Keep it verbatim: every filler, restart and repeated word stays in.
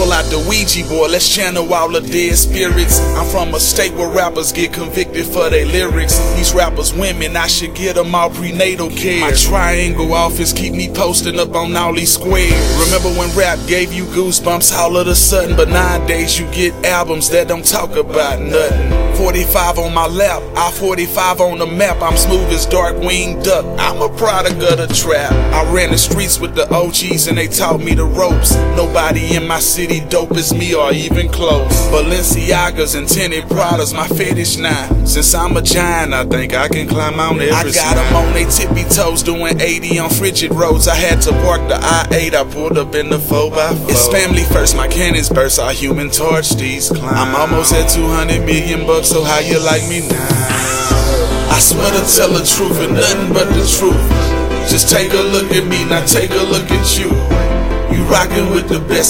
Pull out the Ouija board, let's channel all the dead spirits. I'm from a state where rappers get convicted for their lyrics. These rappers women, I should get them all prenatal care. My triangle office keep me posting up on all these squares. Remember when rap gave you goosebumps all of a sudden, but nowadays you get albums that don't talk about nothing. forty-five on my lap, I forty-five on the map. I'm smooth as Darkwing Duck, I'm a product of the trap. I ran the streets with the O Gs and they taught me the ropes. Nobody in my city dope as me or even close. Balenciagas and tinted Pradas, my fetish now. Since I'm a giant, I think I can climb on every I got them on they tippy toes doing eighty on frigid roads. I had to park the I eight, I pulled up in the four by four. It's family first, my cannons burst, I human torch these clowns. I'm almost at two hundred million bucks, so how you like me now? I swear to tell the truth and nothing but the truth. Just take a look at me, now take a look at you. You rockin' with the best.